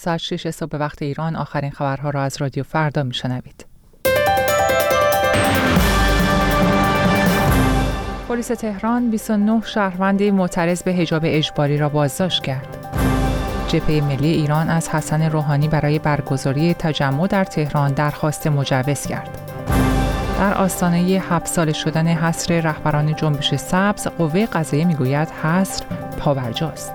ساعت 6 صبح به وقت ایران آخرین خبرها را از رادیو فردا میشنوید. پلیس تهران 29 شهروند معترض به حجاب اجباری را بازداشت کرد. جبهه ملی ایران از حسن روحانی برای برگزاری تجمع در تهران درخواست مجوز کرد. در آستانه 7 ساله شدن حصر رهبران جنبش سبز، قوه قضاییه میگوید حصر پابرجاست.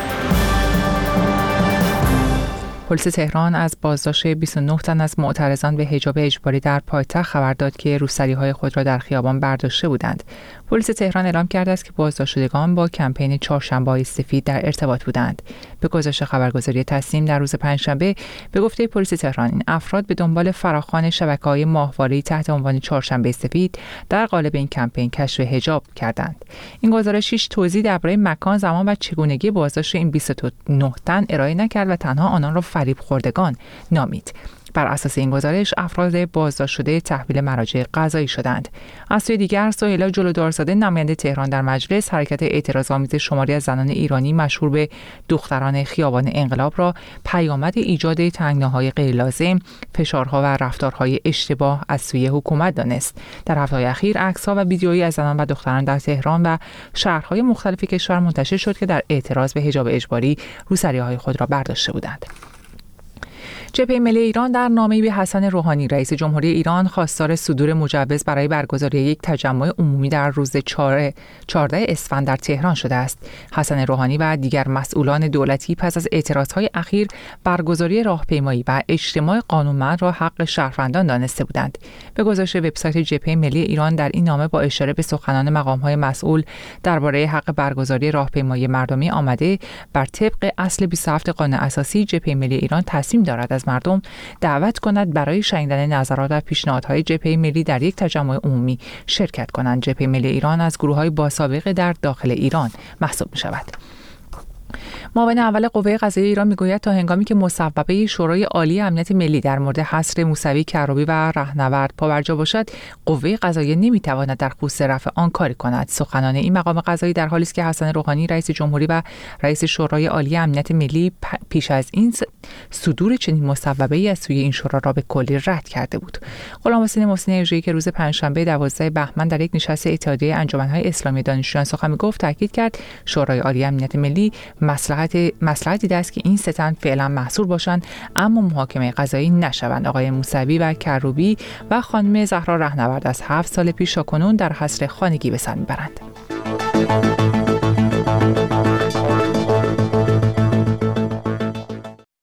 پلیس تهران از بازداشت 29 تن از معترضان به حجاب اجباری در پایتخت خبر داد که روسری‌های خود را در خیابان برداشته بودند. پلیس تهران اعلام کرده است که بازداشت شدگان با کمپین چهارشنبه‌های سفید در ارتباط بودند. به گزارش خبرگزاری تصنیم در روز پنجشنبه به گفته پلیس تهران، این افراد به دنبال فراخوان شبکه‌های ماهواره‌ای تحت عنوان چهارشنبه سفید در قالب این کمپین کشف حجاب کردند. این گزارش هیچ توضیحی درباره مکان، زمان و چگونگی بازداشت این 29 تن ارائه نکرد و تنها آنان را فریب خوردگان نامید. بر اساس این گزارش افراد بازداشت شده تحویل مراجع قضایی شدند. از سوی دیگر سهیلا جلودارزاده نماینده تهران در مجلس حرکت اعتراض‌آمیز شماری از زنان ایرانی مشهور به دختران خیابان انقلاب را پیامد ایجاد تنگناهای غیرلازم، فشارها و رفتارهای اشتباه از سوی حکومت دانست. در هفته‌های اخیر عکس‌ها و ویدیویی از زنان و دختران در تهران و شهرهای مختلف کشور منتشر شد که در اعتراض به حجاب اجباری روسری‌های خود را برداشته بودند. جبهه ملی ایران در نامه‌ای به حسن روحانی رئیس جمهوری ایران خواستار صدور مجوز برای برگزاری یک تجمع عمومی در روز 14 اسفند در تهران شده است. حسن روحانی و دیگر مسئولان دولتی پس از اعتراضهای اخیر برگزاری راهپیمایی و اجتماع قانونمند را حق شهروندان دانسته بودند. به گزارش وبسایت جبهه ملی ایران، در این نامه با اشاره به سخنان مقام‌های مسئول درباره حق برگزاری راهپیمایی مردمی آمده بر طبق اصل 27 قانون اساسی، جبهه ملی ایران تصمیم دارد از مردم دعوت کند برای شنیدن نظرات و پیشنهادهای جبهه ملی در یک تجمع عمومی شرکت کنند. جبهه ملی ایران از گروه‌های باسابقه در داخل ایران محسوب می‌شود. معاون اول قوه قضاییه ایران میگوید تا هنگامی که مصوبه شورای عالی امنیت ملی در مورد حصر موسوی کروبی و رهنورد پابرجا باشد، قوه قضاییه نمیتواند در خصوص رفع آن کاری کند. سخنان این مقام قضایی در حالی است که حسن روحانی رئیس جمهوری و رئیس شورای عالی امنیت ملی پیش از این صدور چنین مصوبه‌ای از سوی این شورا را به کلی رد کرده بود. غلام حسین محسنی اژه‌ای که روز پنجشنبه 12 بهمن در یک نشست اتحادیه انجمن‌های اسلامی دانشجویان سخن گفت، تاکید کرد شورای عالی امنیت ملی مصلحتی دیده است که این سه تن فعلا محصور باشند اما محاکمه قضایی نشوند. آقای موسوی و کروبی و خانم زهرا رهنورد از 7 سال پیش تا کنون در حصر خانگی به سر میبرند.